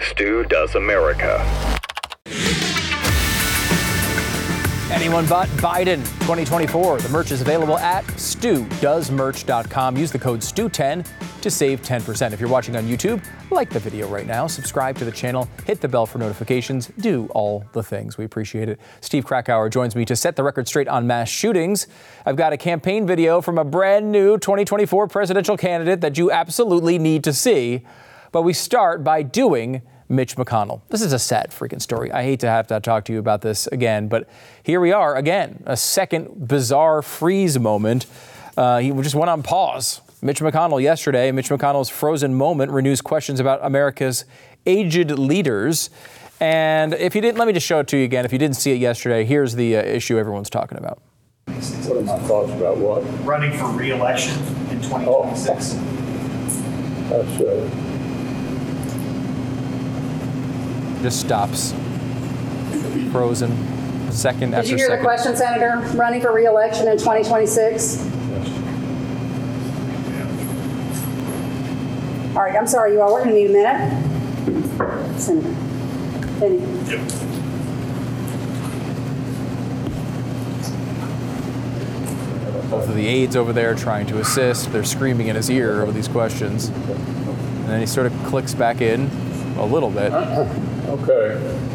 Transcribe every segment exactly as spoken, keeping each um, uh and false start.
Stu Does America. Anyone but Biden twenty twenty-four. The merch is available at stu does merch dot com. Use the code stu ten to save ten percent. If you're watching on YouTube, like the video right now, subscribe to the channel, hit the bell for notifications, do all the things. We appreciate it. Steve Krakauer joins me to set the record straight on mass shootings. I've got a campaign video from a brand new twenty twenty-four presidential candidate that you absolutely need to see. But we start by doing Mitch McConnell. This is a sad freaking story. I hate to have to talk to you about this again, but here we are again, a second bizarre freeze moment. Uh, he just went on pause. Mitch McConnell yesterday, Mitch McConnell's frozen moment renews questions about America's aged leaders. And if you didn't, let me just show it to you again. If you didn't see it yesterday, here's the uh, issue everyone's talking about. What are my thoughts about what? Running for re-election in twenty twenty-six. Oh, that's uh, just stops. Frozen. Second after second. Did you hear the question, Senator? Running for re-election in twenty twenty-six? yes. All right, I'm sorry, you all. We're going to need a minute. Senator. Penny. Yep. Both of the aides over there trying to assist. They're screaming in his ear over these questions. And then he sort of clicks back in a little bit. Okay.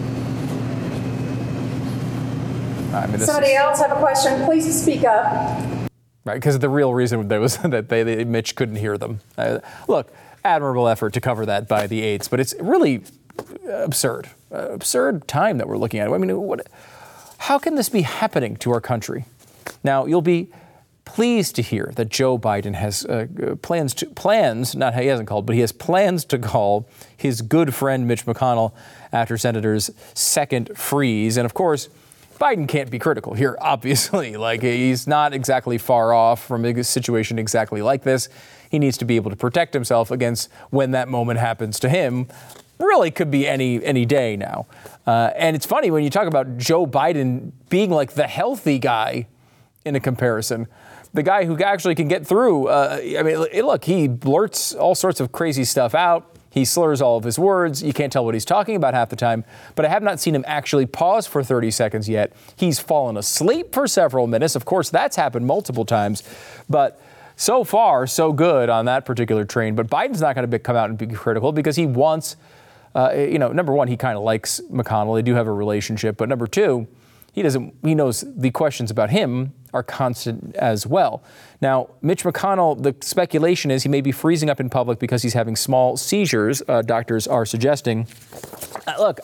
I mean, this Somebody is, else have a question? Please speak up. right, because the real reason there was that they, they Mitch couldn't hear them. Uh, look, admirable effort to cover that by the aides, but it's really absurd, uh, absurd time that we're looking at. I mean, what? How can this be happening to our country? Now, you'll be pleased to hear that Joe Biden has uh, plans to plans, not he hasn't called, but he has plans to call his good friend Mitch McConnell after Senator's second freeze. And of course, Biden can't be critical here, obviously. Like, he's not exactly far off from a situation exactly like this. He needs to be able to protect himself against when that moment happens to him. Really could be any any day now. Uh, and it's funny when you talk about Joe Biden being like the healthy guy in a comparison. The guy who actually can get through. Uh, I mean, look, he blurts all sorts of crazy stuff out. He slurs all of his words. You can't tell what he's talking about half the time. But I have not seen him actually pause for thirty seconds yet. He's fallen asleep for several minutes. Of course, that's happened multiple times. But so far, so good on that particular train. But Biden's not going to come out and be critical because he wants, uh, you know, number one, he kind of likes McConnell. They do have a relationship. But number two, he doesn't. He knows the questions about him are constant as well. Now, Mitch McConnell, the speculation is he may be freezing up in public because he's having small seizures, uh, doctors are suggesting. Uh, look,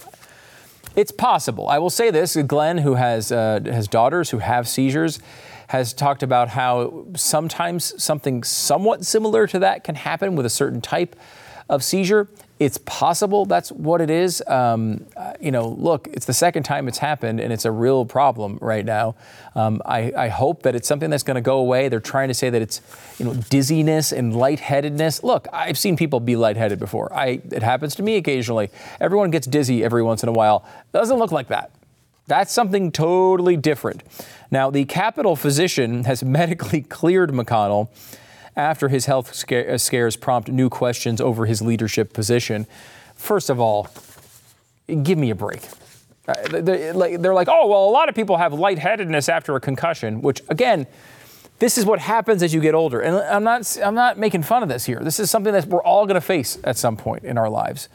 it's possible. I will say this. Glenn, who has uh, has daughters who have seizures, has talked about how sometimes something somewhat similar to that can happen with a certain type of seizure. It's possible that's what it is. Um, uh, you know, look, it's the second time it's happened, and it's a real problem right now. Um, I, I hope that it's something that's going to go away. They're trying to say that it's, you know, dizziness and lightheadedness. Look, I've seen people be lightheaded before. I it happens to me occasionally. Everyone gets dizzy every once in a while. Doesn't look like that. That's something totally different. Now, the Capitol physician has medically cleared McConnell after his health scare, scares prompt new questions over his leadership position. First of all, give me a break. Uh, they're, like, they're like, oh, well, a lot of people have lightheadedness after a concussion, which, again, this is what happens as you get older. And I'm not, I'm not making fun of this here. This is something that we're all going to face at some point in our lives.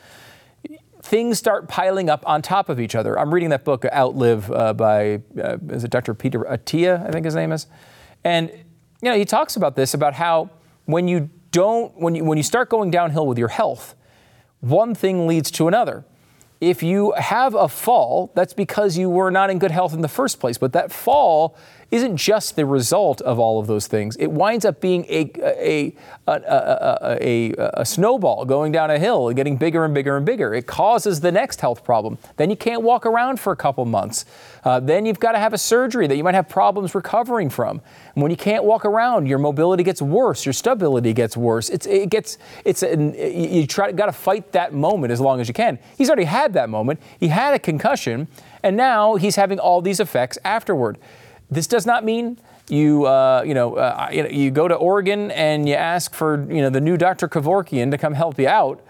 Things start piling up on top of each other. I'm reading that book, Outlive, uh, by, uh, is it Doctor Peter Attia, I think his name is? And you know, he talks about this, about how when you don't, when you when you start going downhill with your health, one thing leads to another. If you have a fall, that's because you were not in good health in the first place. But that fall isn't just the result of all of those things. It winds up being a a a, a, a, a, a snowball going down a hill and getting bigger and bigger and bigger. It causes the next health problem. Then you can't walk around for a couple months. Uh, then you've got to have a surgery that you might have problems recovering from. And when you can't walk around, your mobility gets worse. Your stability gets worse. It's it gets it's an, you try got to fight that moment as long as you can. He's already had that moment. He had a concussion, and now he's having all these effects afterward. This does not mean you, uh, you know, uh, you know, you go to Oregon and you ask for, you know, the new Doctor Kevorkian to come help you out.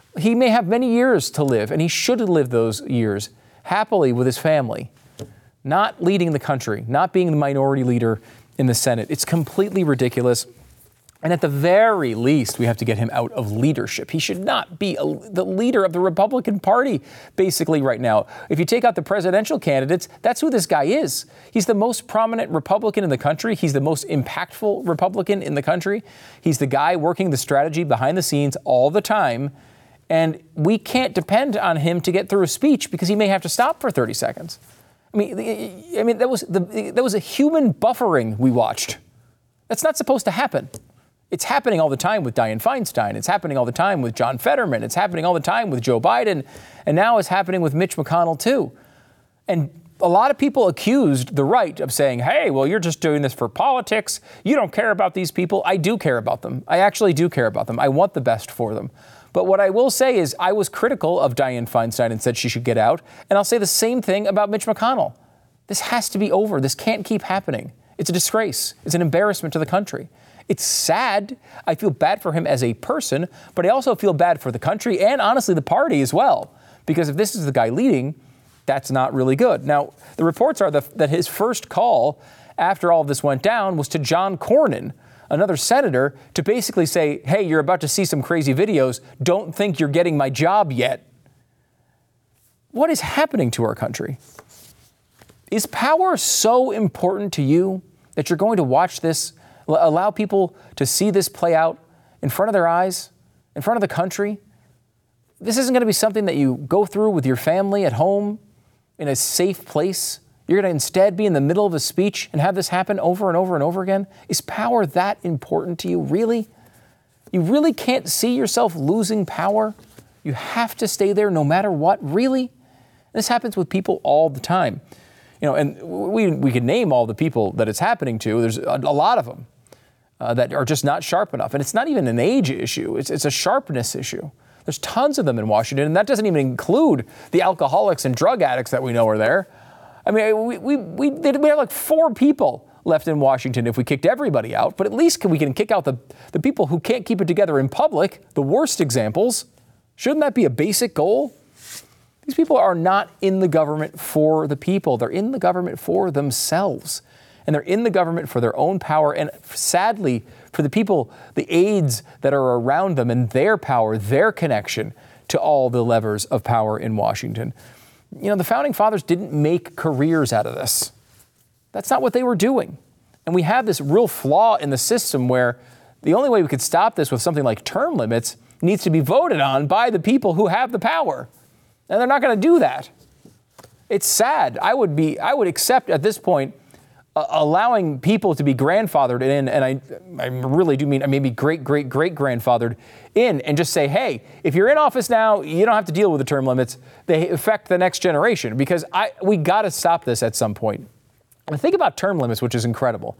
He may have many years to live, and he should live those years happily with his family, not leading the country, not being the minority leader in the Senate. It's completely ridiculous. And at the very least, we have to get him out of leadership. He should not be a, the leader of the Republican Party, basically, right now. If you take out the presidential candidates, that's who this guy is. He's the most prominent Republican in the country. He's the most impactful Republican in the country. He's the guy working the strategy behind the scenes all the time. And we can't depend on him to get through a speech because he may have to stop for thirty seconds. I mean, I mean that was the, that was a human buffering we watched. That's not supposed to happen. It's happening all the time with Dianne Feinstein. It's happening all the time with John Fetterman. It's happening all the time with Joe Biden. And now it's happening with Mitch McConnell, too. And a lot of people accused the right of saying, hey, well, you're just doing this for politics. You don't care about these people. I do care about them. I actually do care about them. I want the best for them. But what I will say is I was critical of Dianne Feinstein and said she should get out. And I'll say the same thing about Mitch McConnell. This has to be over. This can't keep happening. It's a disgrace. It's an embarrassment to the country. It's sad. I feel bad for him as a person, but I also feel bad for the country and honestly the party as well. Because if this is the guy leading, that's not really good. Now, the reports are the, that his first call after all of this went down was to John Cornyn, another senator, to basically say, hey, you're about to see some crazy videos. Don't think you're getting my job yet. What is happening to our country? Is power so important to you that you're going to watch this, allow people to see this play out in front of their eyes, in front of the country? This isn't going to be something that you go through with your family at home in a safe place. You're going to instead be in the middle of a speech and have this happen over and over and over again? Is power that important to you? Really? You really can't see yourself losing power? You have to stay there no matter what? Really? This happens with people all the time. You know, and we we could name all the people that it's happening to. There's a, a lot of them uh, that are just not sharp enough. And it's not even an age issue. It's, it's a sharpness issue. There's tons of them in Washington, and that doesn't even include the alcoholics and drug addicts that we know are there. I mean, we we we, we have like four people left in Washington if we kicked everybody out, but at least we can kick out the, the people who can't keep it together in public, the worst examples. Shouldn't that be a basic goal? These people are not in the government for the people. They're in the government for themselves. And they're in the government for their own power and, sadly, for the people, the aides that are around them and their power, their connection to all the levers of power in Washington. You know, the Founding Fathers didn't make careers out of this. That's not what they were doing. And we have this real flaw in the system where the only way we could stop this with something like term limits needs to be voted on by the people who have the power. And they're not going to do that. It's sad. I would be, I would accept at this point uh, allowing people to be grandfathered in, and I, I really do mean maybe great, great, great grandfathered in, and just say, hey, if you're in office now, you don't have to deal with the term limits. They affect the next generation, because I, we got to stop this at some point. And the thing about term limits, which is incredible,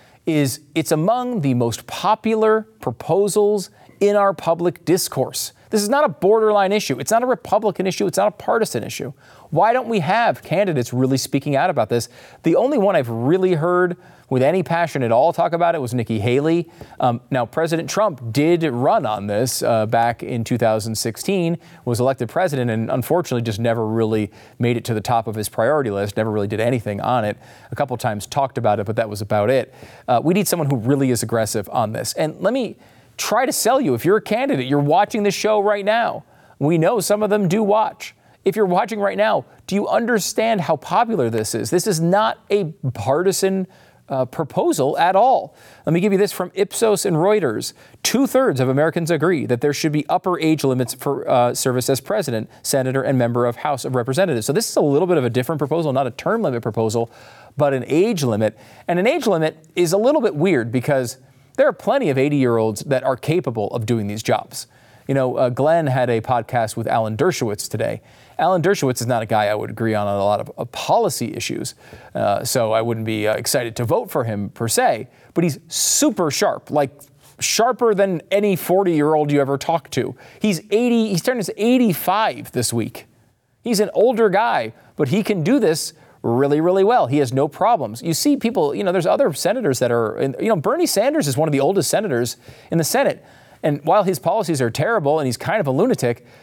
is it's among the most popular proposals in our public discourse. This is not a borderline issue. It's not a Republican issue. It's not a partisan issue. Why don't we have candidates really speaking out about this? The only one I've really heard with any passion at all talk about it was Nikki Haley. Um, now, President Trump did run on this uh, back in two thousand sixteen, was elected president, and unfortunately just never really made it to the top of his priority list, never really did anything on it. A couple times talked about it, but that was about it. Uh, we need someone who really is aggressive on this. And let me try to sell you. If you're a candidate, you're watching this show right now. We know some of them do watch. If you're watching right now, do you understand how popular this is? This is not a partisan uh, proposal at all. Let me give you this from Ipsos and Reuters. Two-thirds of Americans agree that there should be upper age limits for uh, service as president, senator, and member of House of Representatives. So this is a little bit of a different proposal, not a term limit proposal, but an age limit. And an age limit is a little bit weird because there are plenty of eighty-year-olds that are capable of doing these jobs. You know, uh, Glenn had a podcast with Alan Dershowitz today. Alan Dershowitz is not a guy I would agree on on a lot of uh, policy issues, uh, so I wouldn't be uh, excited to vote for him per se, but he's super sharp, like sharper than any forty-year-old you ever talk to. He's eighty, he's turning his eighty-five this week. He's an older guy, but he can do this really, really well. He has no problems. You see people, you know, there's other senators that are, you know, Bernie Sanders is one of the oldest senators in the Senate. And while his policies are terrible and he's kind of a lunatic,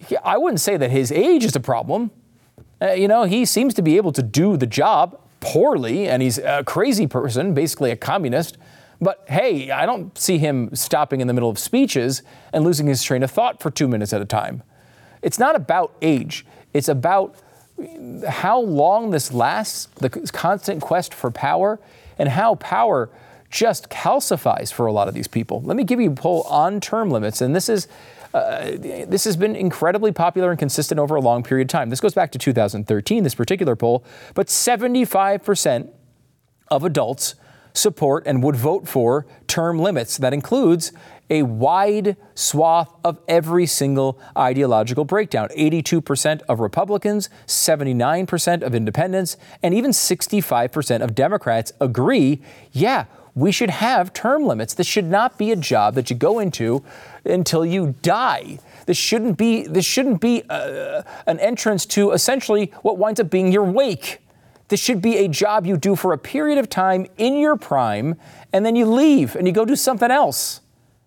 I wouldn't say that his age is a problem. Uh, you know, he seems to be able to do the job poorly, and he's a crazy person, basically a communist. But hey, I don't see him stopping in the middle of speeches and losing his train of thought for two minutes at a time. It's not about age. It's about how long this lasts, the constant quest for power, and how power just calcifies for a lot of these people. Let me give you a poll on term limits, and this is uh, this has been incredibly popular and consistent over a long period of time. This goes back to two thousand thirteen, this particular poll, but seventy-five percent of adults support and would vote for term limits. That includes a wide swath of every single ideological breakdown. eighty-two percent of Republicans, seventy-nine percent of independents, and even sixty-five percent of Democrats agree, yeah, we should have term limits. This should not be a job that you go into until you die. This shouldn't be, this shouldn't be uh, an entrance to essentially what winds up being your wake. This should be a job you do for a period of time in your prime, and then you leave and you go do something else.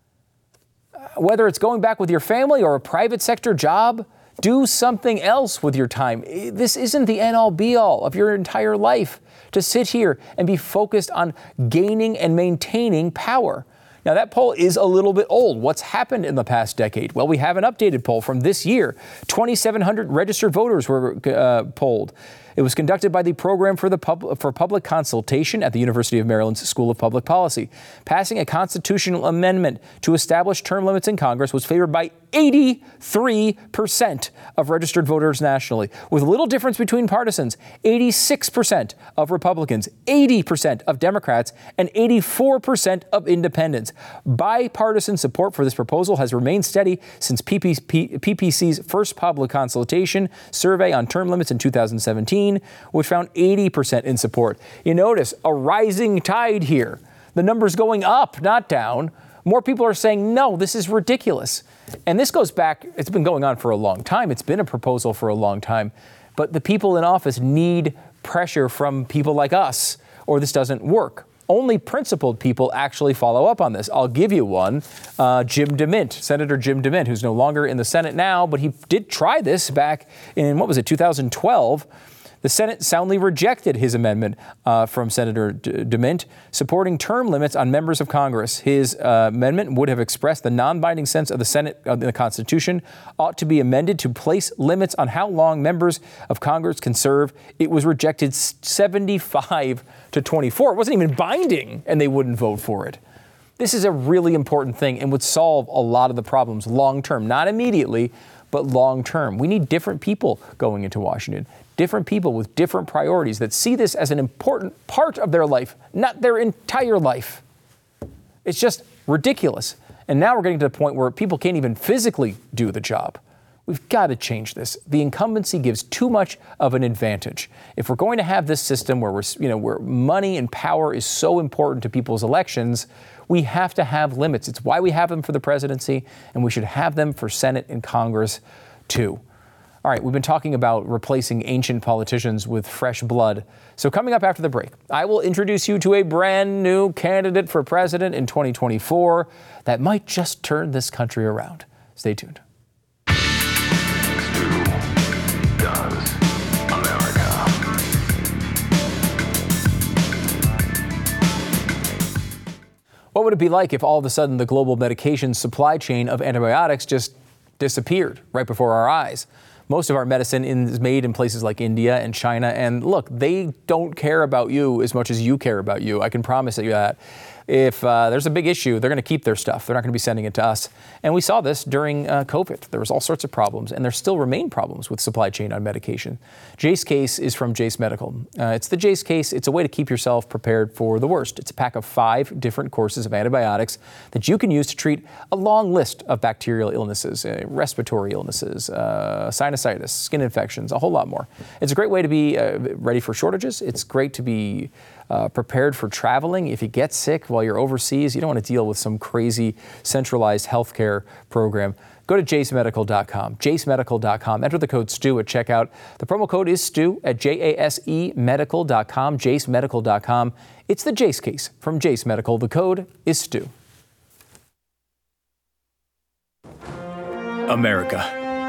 Whether it's going back with your family or a private sector job, do something else with your time. This isn't the end-all be-all of your entire life to sit here and be focused on gaining and maintaining power. Now, that poll is a little bit old. What's happened in the past decade? Well, we have an updated poll from this year. twenty-seven hundred registered voters were uh, polled. It was conducted by the Program for the Pub- for Public Consultation at the University of Maryland's School of Public Policy. Passing a constitutional amendment to establish term limits in Congress was favored by eighty-three percent of registered voters nationally, with little difference between partisans. eighty-six percent of Republicans, eighty percent of Democrats, and eighty-four percent of independents. Bipartisan support for this proposal has remained steady since P P C's first public consultation survey on term limits in two thousand seventeen, which found eighty percent in support. You notice a rising tide here. The numbers going up, not down. More people are saying, no, this is ridiculous. And this goes back, it's been going on for a long time. It's been a proposal for a long time. But the people in office need pressure from people like us, or this doesn't work. Only principled people actually follow up on this. I'll give you one. Uh, Jim DeMint, Senator Jim DeMint, who's no longer in the Senate now, but he did try this back in, what was it, two thousand twelve. The Senate soundly rejected his amendment uh, from Senator DeMint, supporting term limits on members of Congress. His uh, amendment would have expressed the non-binding sense of the Senate of the Constitution, ought to be amended to place limits on how long members of Congress can serve. It was rejected seventy-five to twenty-four. It wasn't even binding, and they wouldn't vote for it. This is a really important thing and would solve a lot of the problems long term, not immediately, but long term. We need different people going into Washington. Different people with different priorities that see this as an important part of their life, not their entire life. It's just ridiculous. And now we're getting to the point where people can't even physically do the job. We've got to change this. The incumbency gives too much of an advantage. If we're going to have this system where we're, you know, where money and power is so important to people's elections, we have to have limits. It's why we have them for the presidency, and we should have them for Senate and Congress too. All right, we've been talking about replacing ancient politicians with fresh blood. So coming up after the break, I will introduce you to a brand new candidate for president in twenty twenty-four that might just turn this country around. Stay tuned. What would it be like if all of a sudden the global medication supply chain of antibiotics just disappeared right before our eyes? Most of our medicine is made in places like India and China. And look, they don't care about you as much as you care about you. I can promise you that. If uh, there's a big issue, they're going to keep their stuff. They're not going to be sending it to us. And we saw this during uh, COVID. There was all sorts of problems, and there still remain problems with supply chain on medication. Jase Case is from Jase Medical. Uh, it's the Jase Case. It's a way to keep yourself prepared for the worst. It's a pack of five different courses of antibiotics that you can use to treat a long list of bacterial illnesses, uh, respiratory illnesses, uh, sinusitis, skin infections, a whole lot more. It's a great way to be uh, ready for shortages. It's great to be Uh, prepared for traveling. If you get sick while you're overseas, you don't want to deal with some crazy centralized healthcare program. Go to jase medical dot com, jase medical dot com. Enter the code STU at checkout. The promo code is STU at jase medical dot com, jase medical dot com. It's the Jase Case from Jase Medical. The code is STU. America.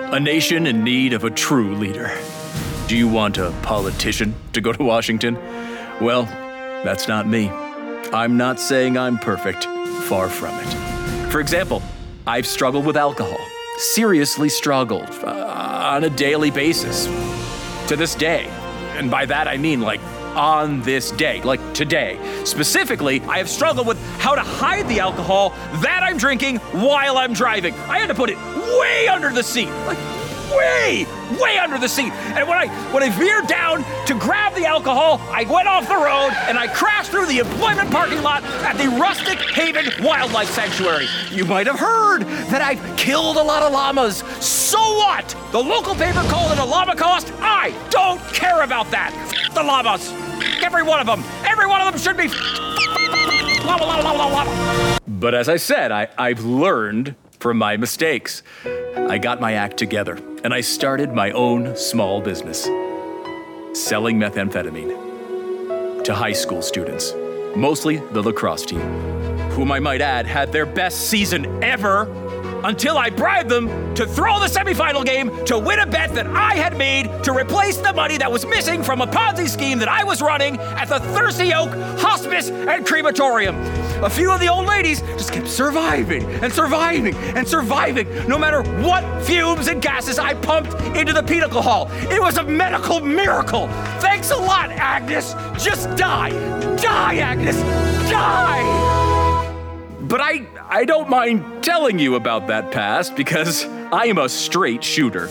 A nation in need of a true leader. Do you want a politician to go to Washington? Well, that's not me. I'm not saying I'm perfect. Far from it. For example, I've struggled with alcohol. Seriously struggled uh, on a daily basis. To this day. And by that I mean like on this day, like today. Specifically, I have struggled with how to hide the alcohol that I'm drinking while I'm driving. I had to put it way under the seat, like way, way under the seat. And when I when I veered down to grab the alcohol, I went off the road and I crashed through the employment parking lot at the Rustic Haven Wildlife Sanctuary. You might have heard that I've killed a lot of llamas. So what? The local paper called it a llama cost. I don't care about that. F- the llamas. Every one of them. Every one of them should be. Llama, llama, llama, llama. But as I said, I, I've learned from my mistakes. I got my act together and I started my own small business, selling methamphetamine to high school students, mostly the lacrosse team, whom I might add had their best season ever until I bribed them to throw the semifinal game to win a bet that I had made to replace the money that was missing from a Ponzi scheme that I was running at the Thirsty Oak Hospice and Crematorium. A few of the old ladies just kept surviving and surviving and surviving, no matter what fumes and gases I pumped into the pedicle hall. It was a medical miracle. Thanks a lot, Agnes. Just die. Die, Agnes. Die. But I, I don't mind telling you about that past because I am a straight shooter.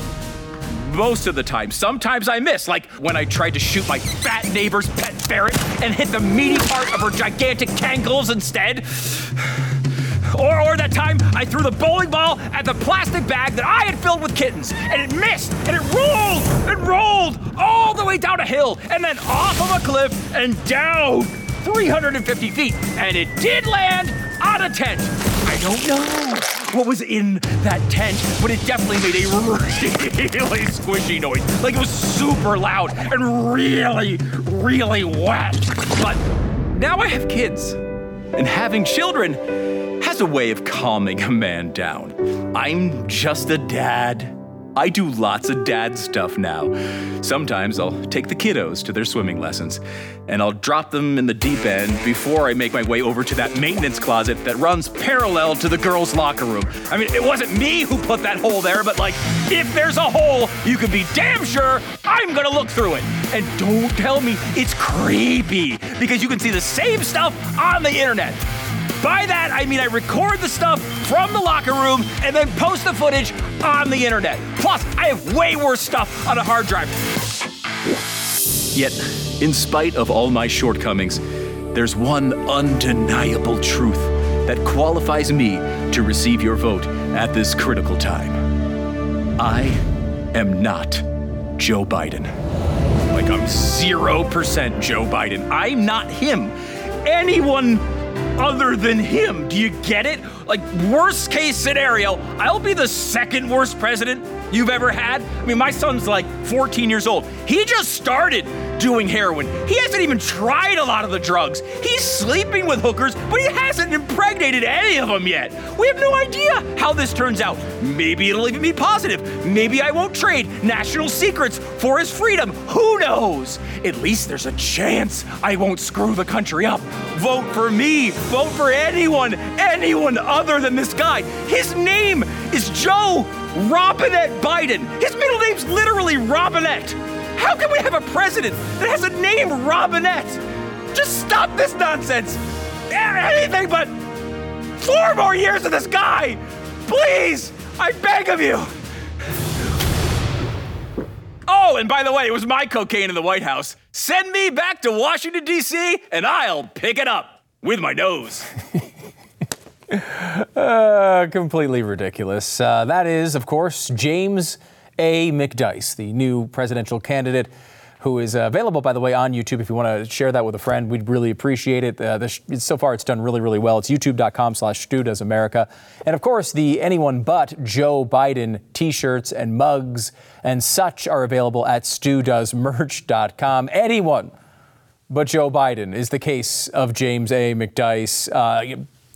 Most of the time. Sometimes I miss, like when I tried to shoot my fat neighbor's pet ferret and hit the meaty part of her gigantic tangles instead. Or, or that time I threw the bowling ball at the plastic bag that I had filled with kittens, and it missed, and it rolled, and rolled all the way down a hill, and then off of a cliff and down three hundred fifty feet, and it did land on a tent. I don't know what was in that tent, but it definitely made a really squishy noise. Like it was super loud and really, really wet. But now I have kids, and having children has a way of calming a man down. I'm just a dad. I do lots of dad stuff now. Sometimes I'll take the kiddos to their swimming lessons, and I'll drop them in the deep end before I make my way over to that maintenance closet that runs parallel to the girls' locker room. I mean, it wasn't me who put that hole there, but like, if there's a hole, you can be damn sure I'm gonna look through it. And don't tell me it's creepy, because you can see the same stuff on the internet. By that, I mean I record the stuff from the locker room and then post the footage on the internet. Plus, I have way worse stuff on a hard drive. Yet, in spite of all my shortcomings, there's one undeniable truth that qualifies me to receive your vote at this critical time. I am not Joe Biden. Like, I'm zero percent Joe Biden. I'm not him. Anyone other than him. Do you get it? Like, worst case scenario, I'll be the second worst president you've ever had. I mean, my son's like fourteen years old. He just started doing heroin. He hasn't even tried a lot of the drugs. He's sleeping with hookers, but he hasn't impregnated any of them yet. We have no idea how this turns out. Maybe it'll even be positive. Maybe I won't trade national secrets for his freedom. Who knows? At least there's a chance I won't screw the country up. Vote for me. Vote for anyone, anyone other than this guy. His name is Joe Robinette Biden. His middle name's literally Robinette. How can we have a president that has a name Robinette? Just stop this nonsense. Anything but four more years of this guy. Please, I beg of you. Oh, and by the way, it was my cocaine in the White House. Send me back to Washington, D C, and I'll pick it up with my nose. uh, completely ridiculous. Uh, that is, of course, James A. McDyess, the new presidential candidate, who is uh, available, by the way, on YouTube. If you want to share that with a friend, we'd really appreciate it. Uh, this, so far, it's done really, really well. It's youtube.com slash Stu Does America. And of course, the anyone but Joe Biden t-shirts and mugs and such are available at stu does merch dot com. Anyone but Joe Biden is the case of James A. McDyess. Uh,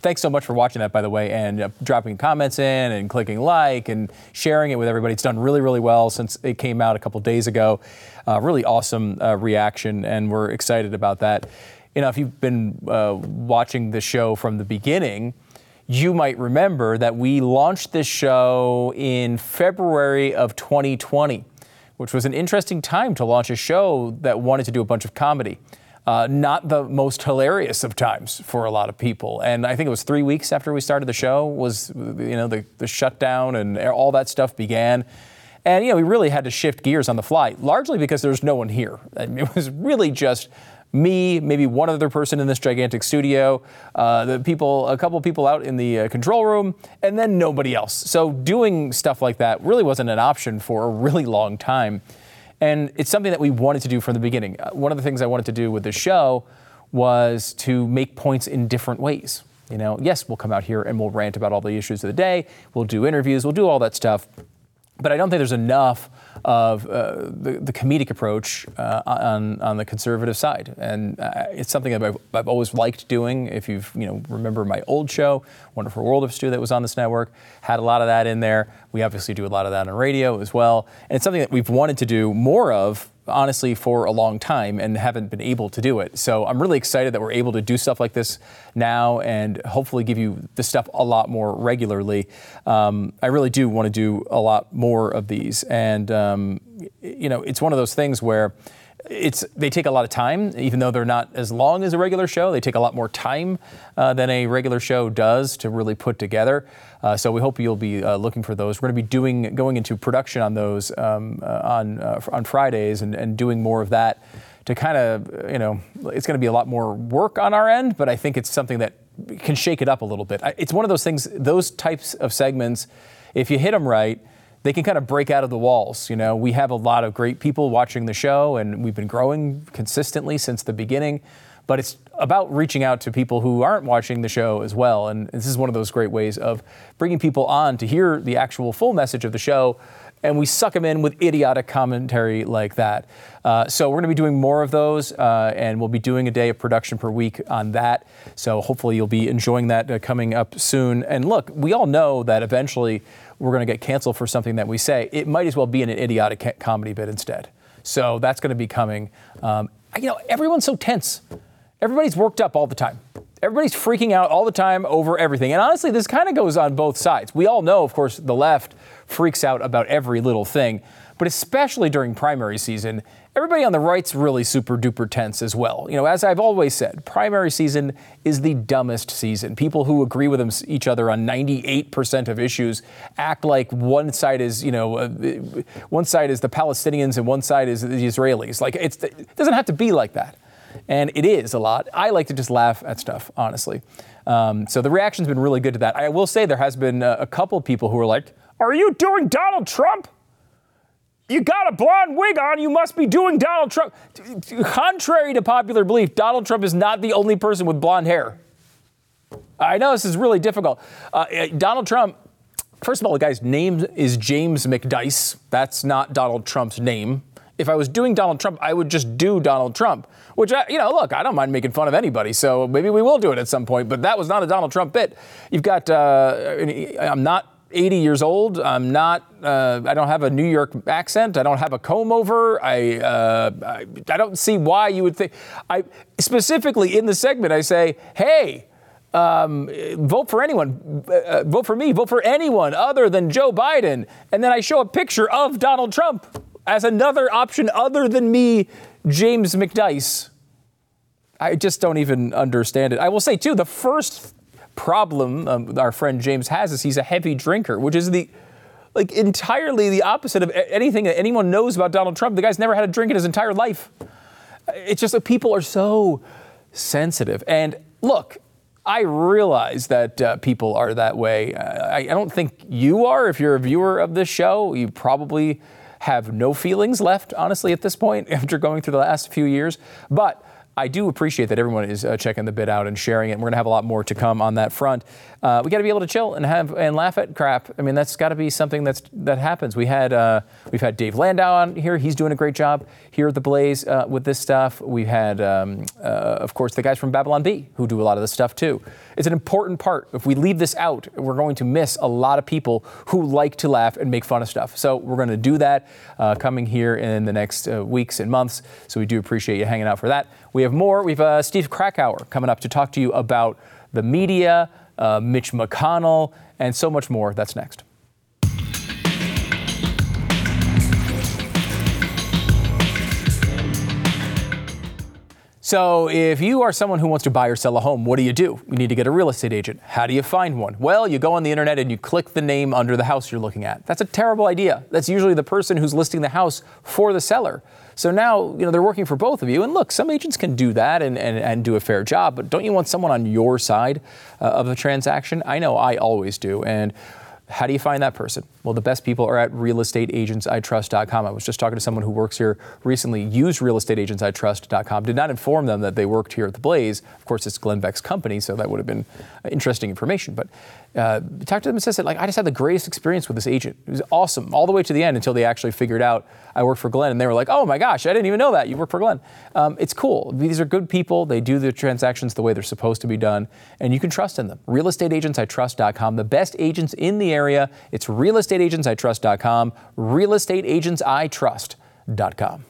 thanks so much for watching that, by the way, and uh, dropping comments in and clicking like and sharing it with everybody. It's done really, really well since it came out a couple days ago. Uh, really awesome uh, reaction, and we're excited about that. You know, if you've been uh, watching the show from the beginning, you might remember that we launched this show in February of twenty twenty, which was an interesting time to launch a show that wanted to do a bunch of comedy. Uh, not the most hilarious of times for a lot of people. And I think it was three weeks after we started the show was, you know, the, the shutdown and all that stuff began. And, you know, we really had to shift gears on the fly, largely because there's no one here. I mean, it was really just me, maybe one other person in this gigantic studio, uh, the people, a couple people out in the uh, control room, and then nobody else. So doing stuff like that really wasn't an option for a really long time. And it's something that we wanted to do from the beginning. Uh, one of the things I wanted to do with the show was to make points in different ways. You know, yes, we'll come out here and we'll rant about all the issues of the day. We'll do interviews. We'll do all that stuff. But I don't think there's enough of uh, the, the comedic approach uh, on on the conservative side, and uh, it's something that I've, I've always liked doing. If you've you know remember my old show, Wonderful World of Stu, that was on this network, had a lot of that in there. We obviously do a lot of that on radio as well, and it's something that we've wanted to do more of, honestly, for a long time and haven't been able to do it. So I'm really excited that we're able to do stuff like this now and hopefully give you this stuff a lot more regularly. Um, I really do want to do a lot more of these. And, um, you know, it's one of those things where it's they take a lot of time, even though they're not as long as a regular show. They take a lot more time uh, than a regular show does to really put together. Uh, so we hope you'll be uh, looking for those. We're going to be doing going into production on those um, uh, on uh, on Fridays and, and doing more of that to kind of, you know, it's going to be a lot more work on our end, but I think it's something that can shake it up a little bit. It's one of those things, those types of segments, if you hit them right, they can kind of break out of the walls. You know, we have a lot of great people watching the show, and we've been growing consistently since the beginning. But it's about reaching out to people who aren't watching the show as well. And this is one of those great ways of bringing people on to hear the actual full message of the show. And we suck them in with idiotic commentary like that. Uh, so we're going to be doing more of those, uh, and we'll be doing a day of production per week on that. So hopefully you'll be enjoying that uh, coming up soon. And look, we all know that eventually we're going to get canceled for something that we say. It might as well be in an idiotic ca- comedy bit instead. So that's going to be coming. Um, you know, everyone's so tense. Everybody's worked up all the time. Everybody's freaking out all the time over everything. And honestly, this kind of goes on both sides. We all know, of course, the left freaks out about every little thing. But especially during primary season, everybody on the right's really super duper tense as well. You know, as I've always said, primary season is the dumbest season. People who agree with them, each other on ninety-eight percent of issues act like one side is, you know, uh, one side is the Palestinians and one side is the Israelis. Like, it's, it doesn't have to be like that. And it is a lot. I like to just laugh at stuff, honestly. Um, so the reaction's been really good to that. I will say there has been a, a couple of people who are like, are you doing Donald Trump? You got a blonde wig on, you must be doing Donald Trump. Contrary to popular belief, Donald Trump is not the only person with blonde hair. I know this is really difficult. Uh, Donald Trump, first of all, the guy's name is James McDice. That's not Donald Trump's name. If I was doing Donald Trump, I would just do Donald Trump, which, I, you know, look, I don't mind making fun of anybody, so maybe we will do it at some point, but that was not a Donald Trump bit. You've got, uh, I'm not eighty years old. I'm not, uh, I don't have a New York accent. I don't have a comb over. I, uh, I, I don't see why you would think, I specifically in the segment, I say, hey, Um, vote for anyone, uh, vote for me, vote for anyone other than Joe Biden. And then I show a picture of Donald Trump as another option other than me, James McDice. I just don't even understand it. I will say, too, the first problem um, our friend James has is he's a heavy drinker, which is the like entirely the opposite of anything that anyone knows about Donald Trump. The guy's never had a drink in his entire life. It's just that people are so sensitive. And look, I realize that uh, people are that way. Uh, I, I don't think you are. If you're a viewer of this show, you probably have no feelings left, honestly, at this point, after going through the last few years. But I do appreciate that everyone is uh, checking the bit out and sharing it. And we're going to have a lot more to come on that front. Uh, we got to be able to chill and have and laugh at crap. I mean, that's got to be something that's that happens. We had uh, we've had Dave Landau on here. He's doing a great job here at the Blaze uh, with this stuff. We've had, um, uh, of course, the guys from Babylon Bee who do a lot of this stuff too. It's an important part. If we leave this out, we're going to miss a lot of people who like to laugh and make fun of stuff. So we're going to do that uh, coming here in the next uh, weeks and months. So we do appreciate you hanging out for that. We have more. We have uh, Steve Krakauer coming up to talk to you about the media, Uh, Mitch McConnell, and so much more. That's next. So if you are someone who wants to buy or sell a home, what do you do? You need to get a real estate agent. How do you find one? Well, you go on the internet and you click the name under the house you're looking at. That's a terrible idea. That's usually the person who's listing the house for the seller. So now, you know, they're working for both of you. And look, some agents can do that and, and, and do a fair job, but don't you want someone on your side uh, of the transaction? I know I always do. And how do you find that person? Well, the best people are at real estate agents I trust dot com. I was just talking to someone who works here recently, used real estate agents I trust dot com, did not inform them that they worked here at the Blaze. Of course, it's Glenn Beck's company, so that would have been interesting information. But uh, talked to them and said, like, I just had the greatest experience with this agent. It was awesome, all the way to the end until they actually figured out I work for Glenn. And they were like, oh my gosh, I didn't even know that. You work for Glenn. Um, it's cool. These are good people. They do the transactions the way they're supposed to be done, and you can trust in them. real estate agents I trust dot com, the best agents in the area. It's real estate agents I trust dot com, real estate agents I trust dot com.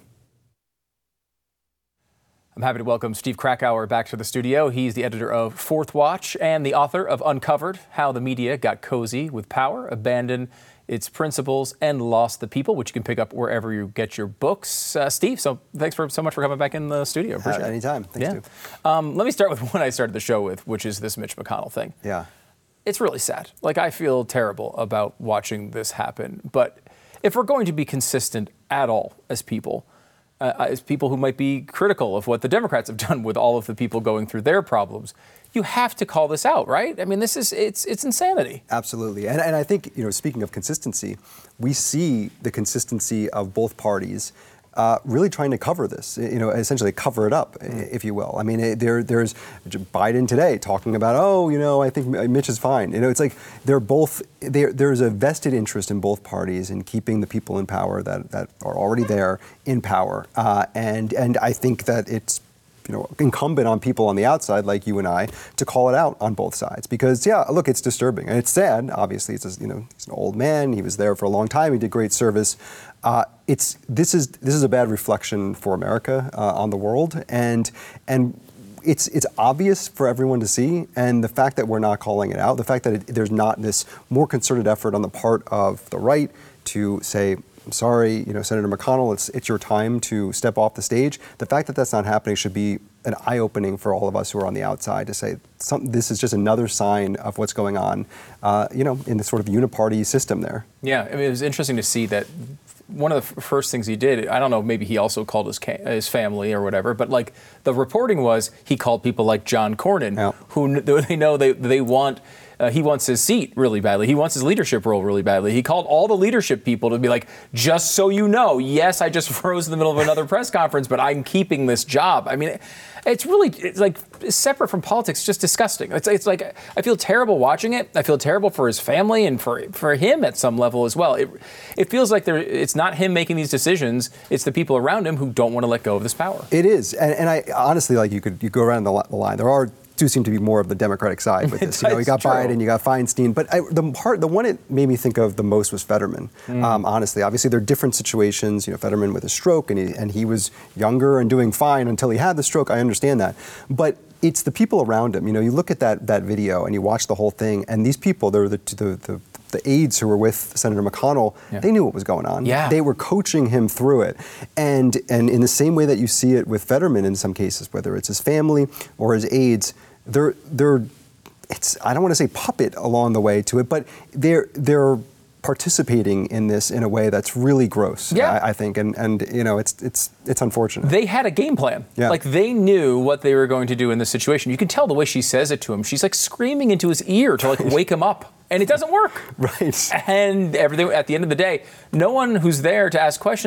I'm happy to welcome Steve Krakauer back to the studio. He's the editor of Fourth Watch and the author of Uncovered: How the Media Got Cozy with Power, Abandoned Its Principles, and Lost the People, which you can pick up wherever you get your books. Uh, Steve, so thanks for so much for coming back in the studio. Appreciate uh, anytime. Thanks, yeah. Steve. Um, let me start with what I started the show with, which is this Mitch McConnell thing. Yeah. It's really sad. Like, I feel terrible about watching this happen. But if we're going to be consistent at all as people, uh, as people who might be critical of what the Democrats have done with all of the people going through their problems, you have to call this out, right? I mean, this is, it's it's insanity. Absolutely. And, and I think, you know, speaking of consistency, we see the consistency of both parties Uh, really trying to cover this, you know, essentially cover it up, mm. if you will. I mean, it, there, there's Biden today talking about, oh, you know, I think Mitch is fine. You know, it's like they're both, they're, there's a vested interest in both parties in keeping the people in power that, that are already there in power. Uh, and, and I think that it's, you know, incumbent on people on the outside like you and I to call it out on both sides, because yeah, look, it's disturbing and it's sad. Obviously, it's a, you know, he's an old man. He was there for a long time. He did great service. Uh, it's this is this is a bad reflection for America uh, on the world, and and it's it's obvious for everyone to see. And the fact that we're not calling it out, the fact that it, there's not this more concerted effort on the part of the right to say, I'm sorry, you know, Senator McConnell, it's it's your time to step off the stage. The fact that that's not happening should be an eye-opening for all of us who are on the outside to say, some, this is just another sign of what's going on, uh, you know, in the sort of uniparty system there. Yeah, I mean, it was interesting to see that one of the f- first things he did, I don't know, maybe he also called his ca- his family or whatever, but like the reporting was he called people like John Cornyn, yeah. who kn- they know they they want. Uh, he wants his seat really badly. He wants his leadership role really badly. He called all the leadership people to be like, just so you know, yes, I just froze in the middle of another press conference, but I'm keeping this job. I mean, it's really, it's like separate from politics, just disgusting. It's, it's like, I feel terrible watching it. I feel terrible for his family and for for him at some level as well. It it feels like there, it's not him making these decisions. It's the people around him who don't want to let go of this power. It is. And, and I honestly, like you could you go around the, the line. There are do seem to be more of the Democratic side with this. You know, you got true. Biden, you got Feinstein, but I, the part, the one it made me think of the most was Fetterman. Mm. Um, honestly, obviously they're different situations. You know, Fetterman with a stroke, and he and he was younger and doing fine until he had the stroke. I understand that, but it's the people around him. You know, you look at that that video and you watch the whole thing, and these people, they're the the, the the aides who were with Senator McConnell, yeah. they knew what was going on. Yeah. They were coaching him through it. And and in the same way that you see it with Fetterman in some cases, whether it's his family or his aides, they're they're it's I don't want to say puppet along the way to it, but they're they're participating in this in a way that's really gross, yeah. I, I think. And and you know, it's it's it's unfortunate. They had a game plan. Yeah. Like they knew what they were going to do in this situation. You can tell the way she says it to him. She's like screaming into his ear to like wake him up. And it doesn't work. Right. And everything at the end of the day, no one who's there to ask questions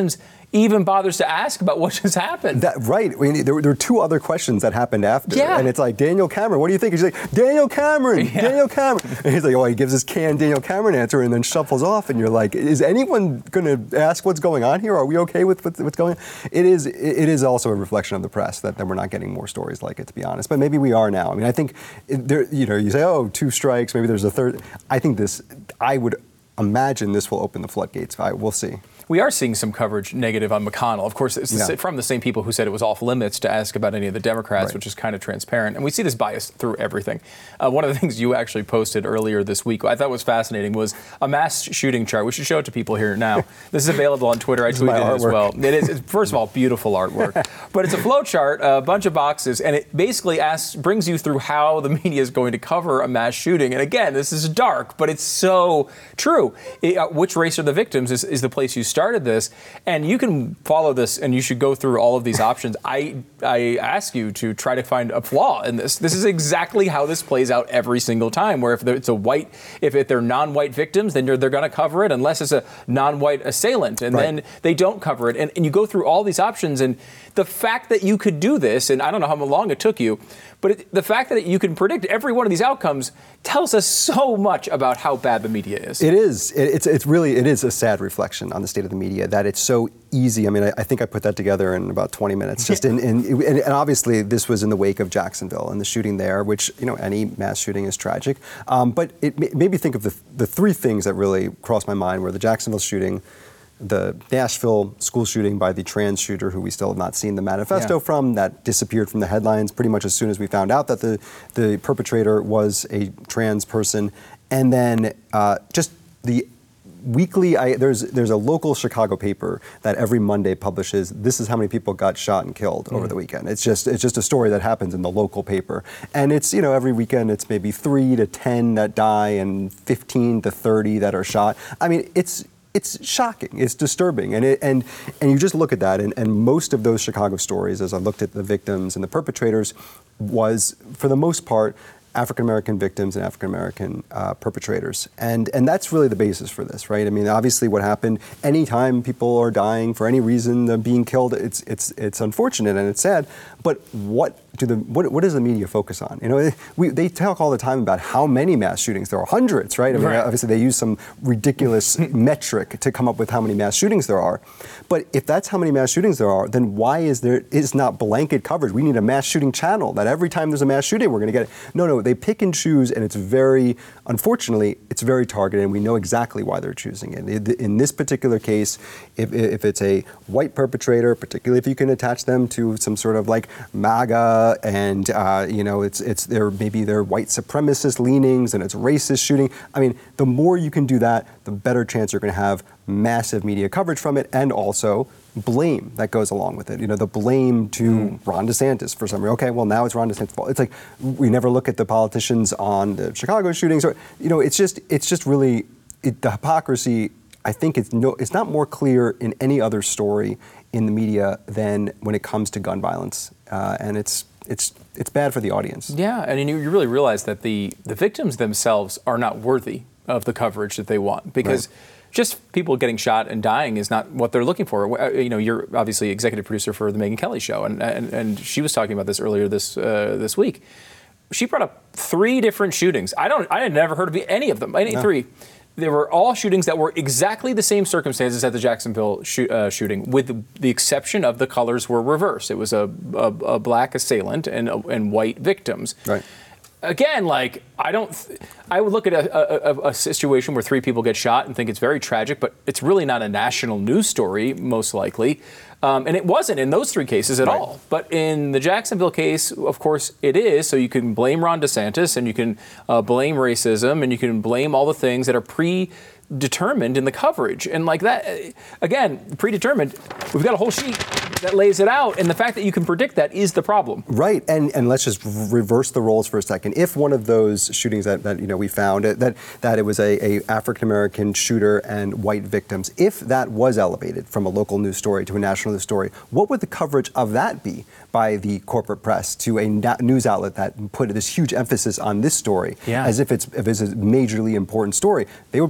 even bothers to ask about what just happened. That, right. I mean, there, were, there were two other questions that happened after. Yeah. And it's like, Daniel Cameron, what do you think? He's like, Daniel Cameron, Yeah. Daniel Cameron. And he's like, oh, he gives his canned Daniel Cameron answer and then shuffles off. And you're like, is anyone going to ask what's going on here? Are we okay with what's, what's going on? It is, it is also a reflection of the press that, that we're not getting more stories like it, to be honest. But maybe we are now. I mean, I think, it, there, you know, you say, oh, two strikes, maybe there's a third. I think this, I would imagine this will open the floodgates. I, we'll see. We are seeing some coverage negative on McConnell. Of course, it's Yeah. from the same people who said it was off limits to ask about any of the Democrats, Right. which is kind of transparent. And we see this bias through everything. Uh, one of the things you actually posted earlier this week, I thought was fascinating, was a mass shooting chart. We should show it to people here now. This is available on Twitter. I This is my tweeted it as artwork. well. It is, it's, first of all, beautiful artwork. But it's a flow chart, a bunch of boxes, and it basically asks, brings you through how the media is going to cover a mass shooting. And again, this is dark, but it's so true. It, uh, which race are the victims is, is the place you started this. And you can follow this, and you should go through all of these options. I I ask you to try to find a flaw in this. This is exactly how this plays out every single time. Where if it's a white, if it, they're non-white victims, then you're, they're going to cover it, unless it's a non-white assailant, and Right. then they don't cover it. And, and you go through all these options, and the fact that you could do this, and I don't know how long it took you, but it, the fact that you can predict every one of these outcomes tells us so much about how bad the media is. It is. It, it's it's really it is a sad reflection on the state of the media that it's so easy. I mean, I, I think I put that together in about twenty minutes. Just in, in and, and obviously this was in the wake of Jacksonville and the shooting there, which you know any mass shooting is tragic. Um, but it ma- made me think of the the three things that really crossed my mind were the Jacksonville shooting, the Nashville school shooting by the trans shooter who we still have not seen the manifesto Yeah. from, that disappeared from the headlines pretty much as soon as we found out that the, the perpetrator was a trans person. And then uh, just the weekly, I, there's there's a local Chicago paper that every Monday publishes, this is how many people got shot and killed over Mm. the weekend. It's just it's just a story that happens in the local paper. And it's, you know, every weekend it's maybe three to ten that die and fifteen to thirty that are shot. I mean, it's It's shocking. It's disturbing. And it, and and you just look at that, and, and most of those Chicago stories, as I looked at the victims and the perpetrators, was, for the most part, African-American victims and African-American uh, perpetrators. And and that's really the basis for this, right? I mean, obviously what happened, anytime people are dying for any reason, they're being killed, it's it's it's unfortunate and it's sad. But what do the what, what does the media focus on? You know, we, they talk all the time about how many mass shootings. There are hundreds, right? I mean, Right. obviously they use some ridiculous metric to come up with how many mass shootings there are. But if that's how many mass shootings there are, then why is there is not blanket coverage? We need a mass shooting channel that every time there's a mass shooting, we're going to get it. No, no, they pick and choose, and it's very, unfortunately, it's very targeted, and we know exactly why they're choosing it. In this particular case, if, if it's a white perpetrator, particularly if you can attach them to some sort of like MAGA, and uh, you know, it's it's their maybe their white supremacist leanings, and it's racist shooting. I mean, the more you can do that, the better chance you're going to have massive media coverage from it, and also blame that goes along with it. You know, the blame to mm. Ron DeSantis for some reason. Okay, well now it's Ron DeSantis' fault. It's like we never look at the politicians on the Chicago shootings, or you know, it's just it's just really it, the hypocrisy. I think it's no, it's not more clear in any other story in the media than when it comes to gun violence, uh, and it's it's it's bad for the audience. Yeah, and you, you really realize that the the victims themselves are not worthy of the coverage that they want, because. Right. Just people getting shot and dying is not what they're looking for. You know, you're obviously executive producer for the Megyn Kelly Show, and and, and she was talking about this earlier this uh, this week. She brought up three different shootings. I don't, I had never heard of any of them. Any no. three. They were all shootings that were exactly the same circumstances at the Jacksonville shoot, uh, shooting, with the, the exception of the colors were reversed. It was a, a, a black assailant and and white victims. Right. Again, like, I don't, th- I would look at a, a, a situation where three people get shot and think it's very tragic, but it's really not a national news story, most likely. Um, and it wasn't in those three cases at right. all. But in the Jacksonville case, of course, it is. So you can blame Ron DeSantis, and you can uh, blame racism, and you can blame all the things that are predetermined in the coverage. And like that, again, predetermined, we've got a whole sheet that lays it out, and the fact that you can predict that is the problem. Right, and and let's just reverse the roles for a second. If one of those shootings that, that you know we found that that it was a, a African American shooter and white victims, if that was elevated from a local news story to a national news story, what would the coverage of that be by the corporate press to a na- news outlet that put this huge emphasis on this story, yeah. as if it's if it's a majorly important story? They would probably be called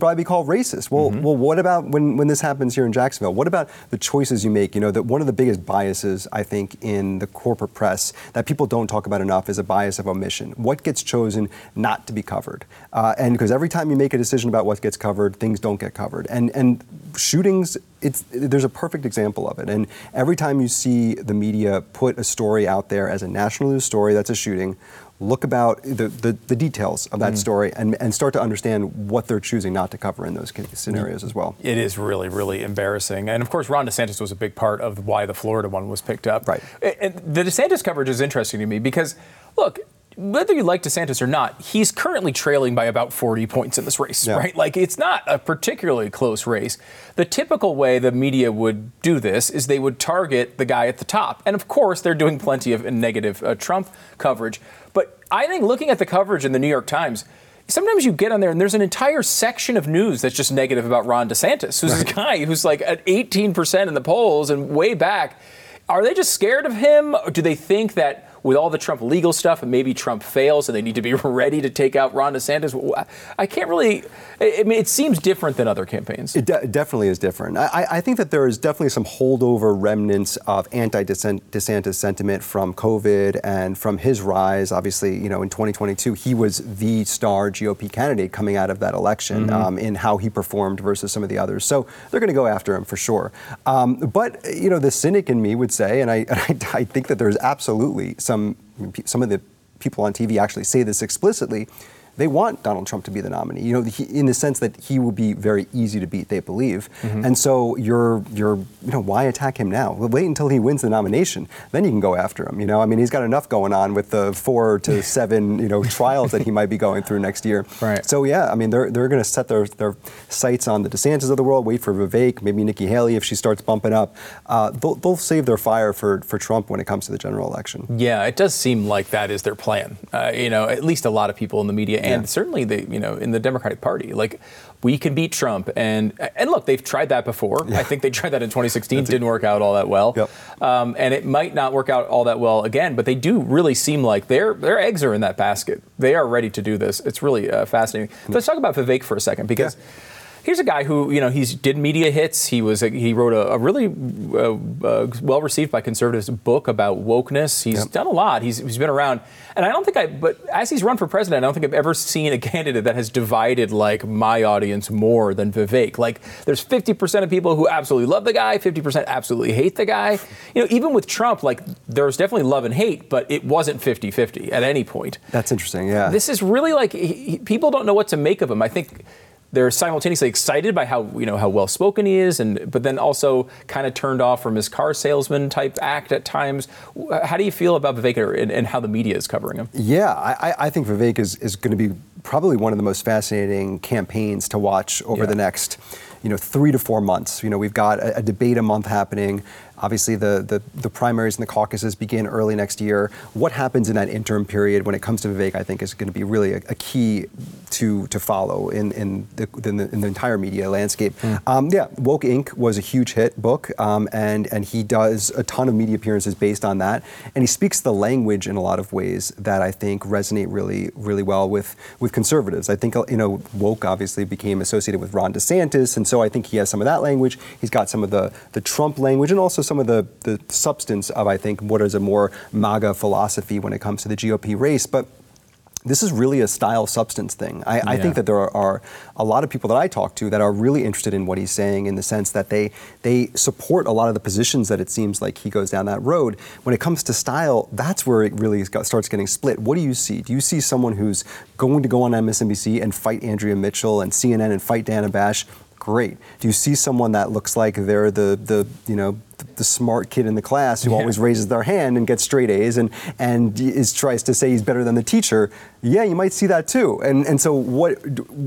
racist. Well, Mm-hmm. well, what about when, when this happens here in Jacksonville? What about the choices you make? You know, that one of the biggest biases, I think, in the corporate press that people don't talk about enough is a bias of omission. What gets chosen not to be covered? Uh, and because every time you make a decision about what gets covered, things don't get covered. And and shootings, it's there's a perfect example of it. And every time you see the media put a story out there as a national news story that's a shooting, look about the, the, the details of that Mm. story and, and start to understand what they're choosing not to cover in those scenarios as well. It is really, really embarrassing. And of course, Ron DeSantis was a big part of why the Florida one was picked up. Right. And the DeSantis coverage is interesting to me because, look, whether you like DeSantis or not, he's currently trailing by about forty points in this race, Yeah. right? Like, it's not a particularly close race. The typical way the media would do this is they would target the guy at the top. And of course, they're doing plenty of negative uh, Trump coverage. But I think looking at the coverage in the New York Times, sometimes you get on there and there's an entire section of news that's just negative about Ron DeSantis, who's Right. a guy who's like at eighteen percent in the polls and way back. Are they just scared of him? Or do they think that with all the Trump legal stuff and maybe Trump fails and they need to be ready to take out Ron DeSantis? I can't really, I mean, it seems different than other campaigns. It de- definitely is different. I, I think that there is definitely some holdover remnants of anti-DeSantis sentiment from COVID and from his rise. Obviously, you know, in twenty twenty-two, he was the star G O P candidate coming out of that election Mm-hmm. um, in how he performed versus some of the others. So they're going to go after him for sure. Um, but, you know, the cynic in me would say, and I, and I, I think that there's absolutely some, some of the people on T V actually say this explicitly, they want Donald Trump to be the nominee, you know, he, in the sense that he will be very easy to beat, they believe. Mm-hmm. And so you're, you're, you know, why attack him now? Well, wait until he wins the nomination, then you can go after him, you know? I mean, he's got enough going on with the four to seven, you know, trials that he might be going through next year. Right. So yeah, I mean, they're, they're going to set their, their sights on the DeSantis of the world, wait for Vivek, maybe Nikki Haley if she starts bumping up. Uh, they'll, they'll save their fire for, for Trump when it comes to the general election. Yeah, it does seem like that is their plan. Uh, you know, at least a lot of people in the media and Yeah. certainly the, you know, in the Democratic Party, like we can beat Trump. And and look, they've tried that before. Yeah. I think they tried that in twenty sixteen. Didn't work out all that well. Yep. Um, and it might not work out all that well again. But they do really seem like their their eggs are in that basket. They are ready to do this. It's really uh, fascinating. But let's talk about Vivek for a second because. Yeah. Here's a guy who, you know, he's did media hits. He was a, he wrote a, a really uh, uh, well received by conservatives book about wokeness. He's Yep. done a lot. He's, he's been around, and I don't think I. But as he's run for president, I don't think I've ever seen a candidate that has divided like my audience more than Vivek. Like, there's fifty percent of people who absolutely love the guy, fifty percent absolutely hate the guy. You know, even with Trump, like there's definitely love and hate, but it wasn't fifty-fifty at any point. That's interesting, yeah. This is really like he, he- people don't know what to make of him. I think they're simultaneously excited by how, you know, how well spoken he is, and but then also kind of turned off from his car salesman type act at times. How do you feel about Vivek and, and how the media is covering him? Yeah, I, I think Vivek is, is going to be probably one of the most fascinating campaigns to watch over Yeah. the next, you know, three to four months. You know, we've got a, a debate a month happening. Obviously, the, the, the primaries and the caucuses begin early next year. What happens in that interim period when it comes to Vivek, I think, is going to be really a, a key to to follow in in the, in the, in the entire media landscape. Mm. Um, yeah, Woke Incorporated was a huge hit book, um, and and he does a ton of media appearances based on that, and he speaks the language in a lot of ways that I think resonate really really well with with conservatives. I think, you know, woke obviously became associated with Ron DeSantis, and so I think he has some of that language. He's got some of the the Trump language, and also some of the, the substance of, I think, what is a more MAGA philosophy when it comes to the G O P race. But this is really a style substance thing. I, I Yeah. think that there are, are a lot of people that I talk to that are really interested in what he's saying, in the sense that they they support a lot of the positions that it seems like he goes down that road. When it comes to style, that's where it really got, starts getting split. What do you see? Do you see someone who's going to go on M S N B C and fight Andrea Mitchell and C N N and fight Dana Bash? Great. Do you see someone that looks like they're the, the you know, the smart kid in the class who Yeah. always raises their hand and gets straight A's and and is tries to say he's better than the teacher? Yeah, you might see that too. And and so what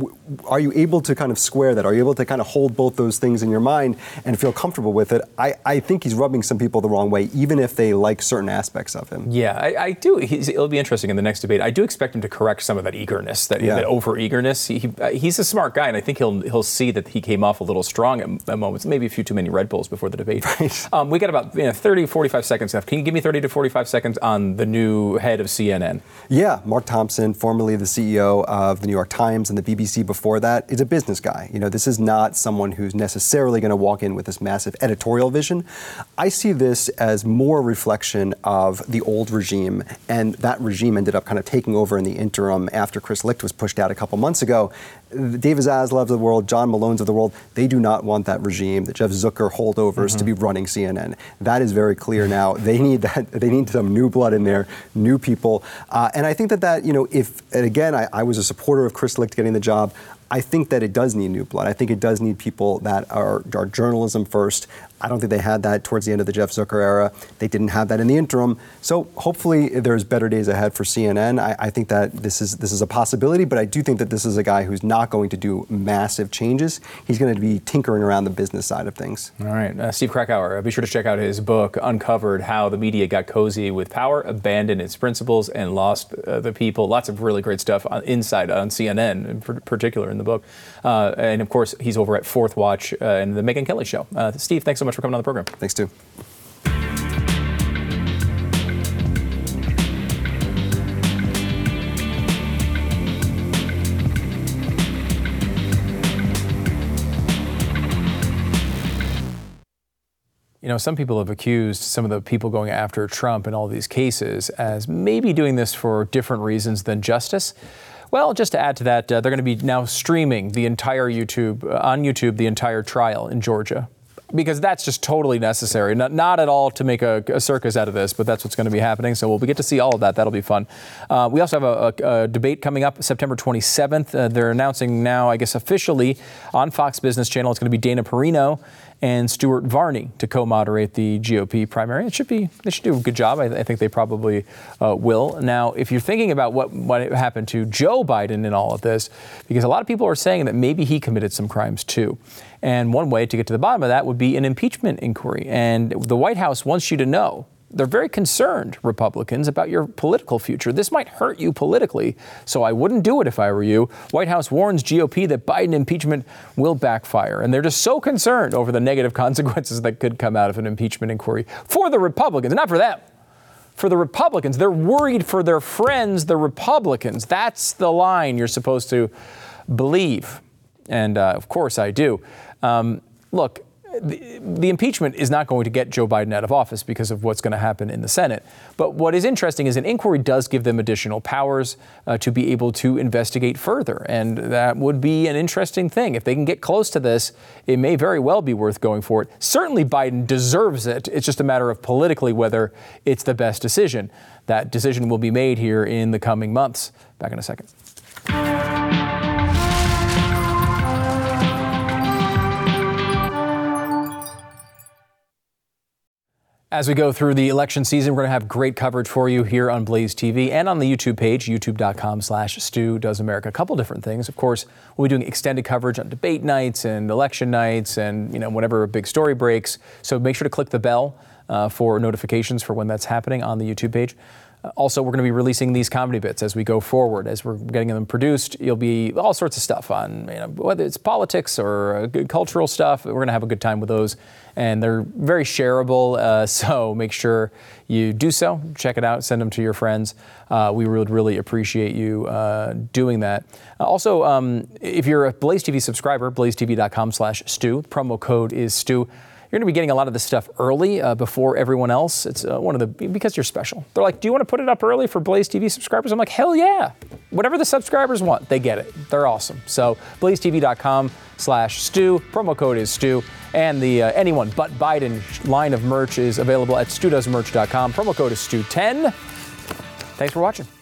are you able to kind of square that? Are you able to kind of hold both those things in your mind and feel comfortable with it? I, I think he's rubbing some people the wrong way, even if they like certain aspects of him. Yeah, I, I do. He's, it'll be interesting in the next debate. I do expect him to correct some of that eagerness, that, Yeah. that over eagerness. He, he, uh, he's a smart guy, and I think he'll he'll see that he came off a little strong at, at moments. Maybe a few too many Red Bulls before the debate. Right. Um, we got about you know, thirty, forty-five seconds left. Can you give me thirty to forty-five seconds on the new head of C N N? Yeah, Mark Thompson, formerly the C E O of the New York Times and the B B C before that, is a business guy. You know, this is not someone who's necessarily going to walk in with this massive editorial vision. I see this as more a reflection of the old regime, and that regime ended up kind of taking over in the interim after Chris Licht was pushed out a couple months ago. David Zaslavs of the world, John Malone's of the world, they do not want that regime, the Jeff Zucker holdovers, mm-hmm. to be running C N N. That is very clear now. They need that. They need some new blood in there, new people. Uh, and I think that that, you know, if, and again, I, I was a supporter of Chris Licht getting the job. I think that it does need new blood. I think it does need people that are, are journalism first. I don't think they had that towards the end of the Jeff Zucker era. They didn't have that in the interim. So hopefully there's better days ahead for C N N. I, I think that this is this is a possibility, but I do think that this is a guy who's not going to do massive changes. He's going to be tinkering around the business side of things. All right. Uh, Steve Krakauer, be sure to check out his book, Uncovered, How the Media Got Cozy with Power, Abandoned Its Principles, and Lost uh, the People. Lots of really great stuff on, inside on C N N, in particular in the book. Uh, and, of course, he's over at Fourth Watch uh, and the Megyn Kelly Show. Uh, Steve, thanks so much for coming on the program. Thanks, too. You know, some people have accused some of the people going after Trump in all these cases as maybe doing this for different reasons than justice. Well, just to add to that, uh, they're going to be now streaming the entire YouTube, uh, on YouTube, the entire trial in Georgia. Because that's just totally necessary. Not, not at all to make a, a circus out of this, but that's what's going to be happening. So we'll get to see all of that. That'll be fun. Uh, we also have a, a, a debate coming up September twenty-seventh. Uh, they're announcing now, I guess, officially on Fox Business Channel. It's going to be Dana Perino and Stuart Varney to co-moderate the G O P primary. It should be, they should do a good job. I, I think they probably uh, will. Now, if you're thinking about what, what happened to Joe Biden in all of this, because a lot of people are saying that maybe he committed some crimes too. And one way to get to the bottom of that would be an impeachment inquiry. And the White House wants you to know, they're very concerned, Republicans, about your political future. This might hurt you politically, so I wouldn't do it if I were you. White House warns G O P that Biden impeachment will backfire. And they're just so concerned over the negative consequences that could come out of an impeachment inquiry for the Republicans, not for them. For the Republicans, they're worried for their friends, the Republicans. That's the line you're supposed to believe. And uh, of course I do. Um, look, the, the impeachment is not going to get Joe Biden out of office because of what's going to happen in the Senate. But what is interesting is an inquiry does give them additional powers uh, to be able to investigate further. And that would be an interesting thing. If they can get close to this, it may very well be worth going for it. Certainly Biden deserves it. It's just a matter of politically whether it's the best decision. That decision will be made here in the coming months. Back in a second. As we go through the election season, we're going to have great coverage for you here on Blaze T V and on the YouTube page, youtube.com slash Stu Does America. A couple different things. Of course, we'll be doing extended coverage on debate nights and election nights and, you know, whenever a big story breaks. So make sure to click the bell uh, for notifications for when that's happening on the YouTube page. Also, we're going to be releasing these comedy bits as we go forward. As we're getting them produced, you'll be all sorts of stuff on, you know, whether it's politics or uh, good cultural stuff. We're going to have a good time with those. And they're very shareable, uh, so make sure you do so. Check it out. Send them to your friends. Uh, we would really appreciate you uh, doing that. Uh, also, um, if you're a Blaze T V subscriber, blazetv.com slash Stu. Promo code is Stu. You're going to be getting a lot of this stuff early uh, before everyone else. It's uh, one of the, because you're special. They're like, do you want to put it up early for Blaze T V subscribers? I'm like, hell yeah. Whatever the subscribers want, they get it. They're awesome. So blazetv.com slash Stu. Promo code is Stu. And the uh, Anyone But Biden line of merch is available at stu does merch dot com. Promo code is Stu ten. Thanks for watching.